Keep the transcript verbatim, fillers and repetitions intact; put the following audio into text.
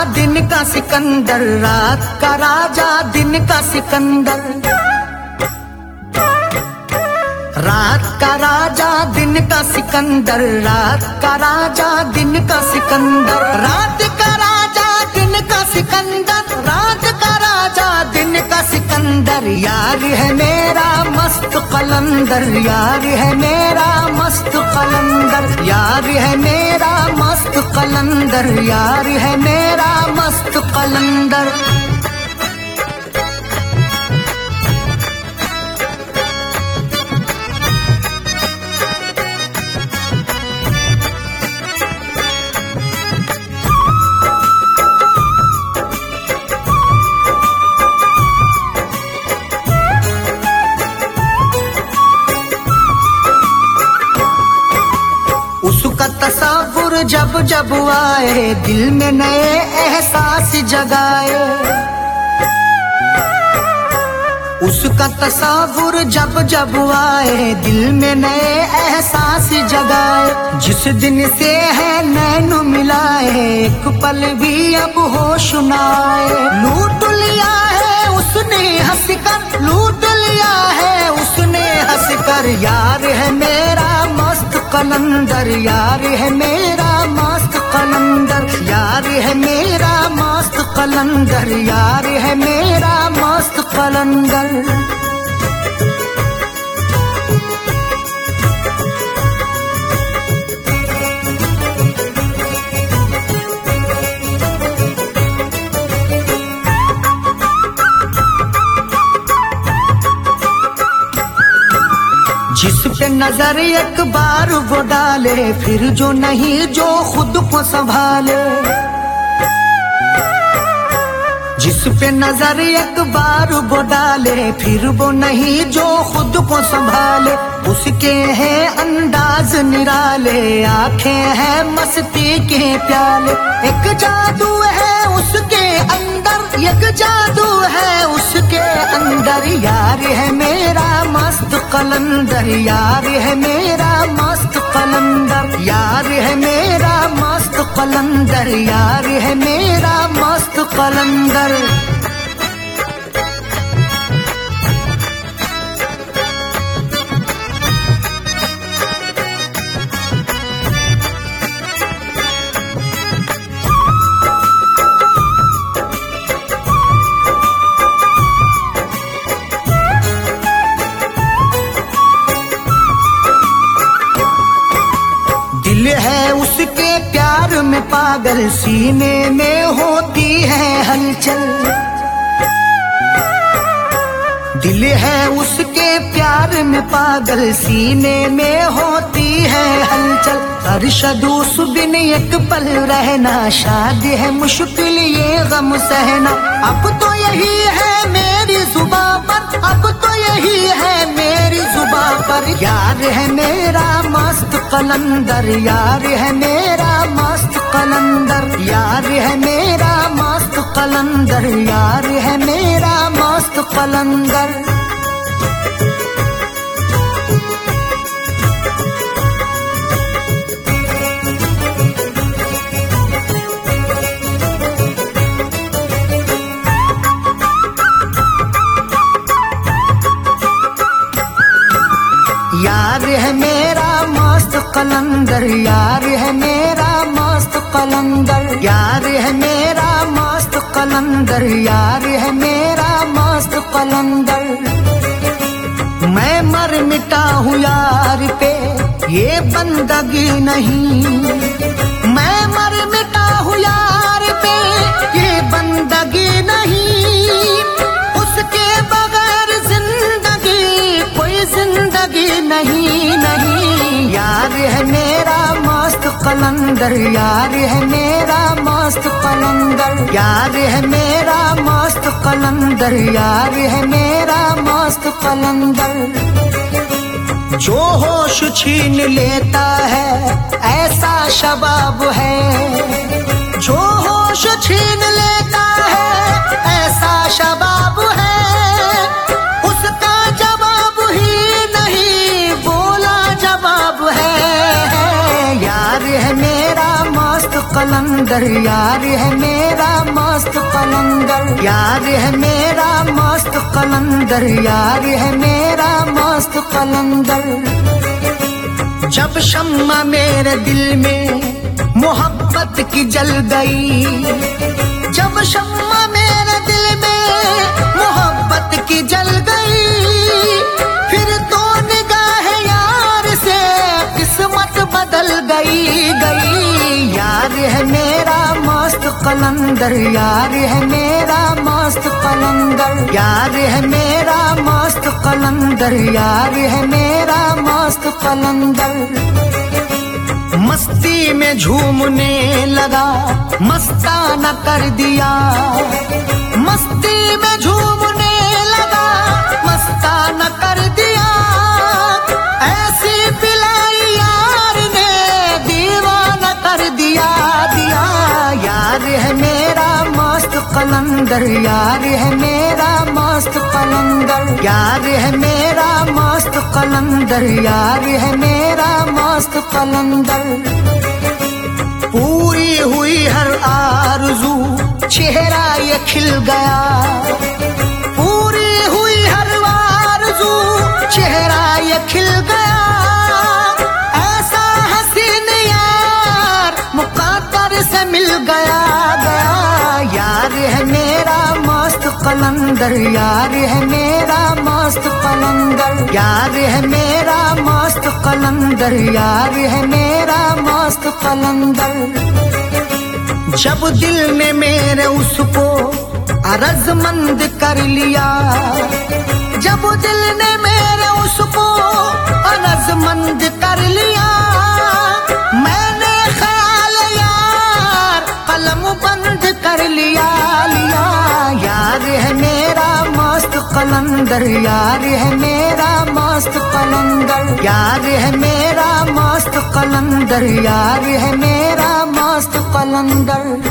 दिन का सिकंदर, रात का राजा दिन का सिकंदर। रात का राजा दिन का सिकंदर, रात का राजा दिन का सिकंदर। रात का राजा दिन का सिकंदर, रात का राजा दिन का सिकंदर। यार है मेरा मस्त कलंदर, यार है मेरा मस्त कलंदर। यार है मेरा मस्त कलंदर, यार है मेरा मस्त कलंदर। उसका तस्वुर जब जब आए, दिल में नए एहसास जगाए। उसका तस्वुर जब जब आए, दिल में नए एहसास जगाए। जिस दिन से है नैन मिलाए, एक पल भी अब होश न आए। लूट लिया है उसने हंसकर, लूट लिया है उसने हंसकर। यार है मेरा मस्त कलंदर, यार है मेरा मस्त कलंदर। यार है मेरा मस्त कलंदर, यार है मेरा मस्त कलंदर। जिस पे नजर एक बार वो डाले, फिर जो नहीं जो खुद को संभाले। जिस पे नजर एक बार वो डाले, फिर वो नहीं जो खुद को संभाले। उसके हैं अंदाज निराले, आंखें हैं मस्ती के प्याले। एक जादू है उसके अंदर, एक जादू है उसके अंदर। यार है मेरा मस्त कलंदर, यार है मेरा मस्त कलंदर। यार है मेरा मस्त कलंदर, यार है मेरा मस्त कलंदर। दिल है उसके प्यार में पागल, सीने में होती है हलचल। दिल है उसके प्यार में पागल, सीने में होती है हलचल। अरशद उस बिन एक पल रहना, शादी है मुश्किल ये गम सहना। अब तो यही है मेरी जुबां पर, अब तो यही है मेरी जुबां पर। यार है मेरा मस्त कलंदर, यार है मेरा मस्त कलंदर। यार है मेरा मस्त कलंदर, यार है मेरा मस्त कलंदर। यार है मेरा मस्त कलंदर, यार है मेरा मस्त कलंदर। यार है मेरा मस्त कलंदर, यार है मेरा मस्त कलंदर। मैं मर मिटा हूँ यार पे, ये बंदगी नहीं। मैं मर मिटा हूँ यार पे, ये बंदगी नहीं। उसके बगैर जिंदगी कोई जिंदगी नहीं, नहीं। यार है मेरा मस्त कलंदर, यार है मेरा मस्त कलंदर। यार है मेरा मस्त कलंदर, यार है मेरा मस्त कलंदर। जो होश छीन लेता है ऐसा शबाब है, जो होश छीन लेता है ऐसा शबाब है। उसका जवाब ही नहीं बोला जवाब है। यार है मेरा मस्त कलंदर, यार है मेरा मस्त कलंदर, यार है मेरा मस्त कलंदर, यार है मेरा मस्त कलंदर। जब शम्मा मेरे दिल में मोहब्बत की जल गई, जब शम्मा मेरे दिल में मोहब्बत की जल गई, फिर तो निगाह यार से किस्मत बदल गई गई। यार है मेरा मस्त कलंदर, यार है मेरा मस्त कलंदर, यार है मेरा मस्त कलंदर, यार है मेरा मस्त कलंदर। मस्ती में झूमने लगा, मस्ताना कर दिया, मस्ती में झूमने लगा, मस्ताना कर दिया। ऐसी पिलाई यार ने दीवाना कर दिया दिया। यार है मेरा मस्त कलंदर, यार है मेरा मस्त कलंदर, यार है मेरा मस्त कलंदर, यार है मेरा मस्त कलंदर। पूरी हुई हर आरज़ू चेहरा ये खिल गया, पूरी हुई हर आरज़ू चेहरा ये खिल गया। ऐसा हसीन यार मुक़द्दर से मिल गया गया। यार है मेरा मस्त कलंदर, यार है मेरा मस्त कलंदर, यार है मेरा मस्त कलंदर, यार है मेरा मस्त कलंदर। जब दिल ने मेरे उसको अरजमंद कर लिया, जब दिल ने मेरे उसको अरजमंद कर लिया, मैंने ख्याल यार कलम बंद कर लिया लिया। यार है मेरा मस्त कलंदर, यार है मेरा मस्त कलंदर, यार है मेरा मस्त कलंदर, यार है मेरा मस्त कलंदर।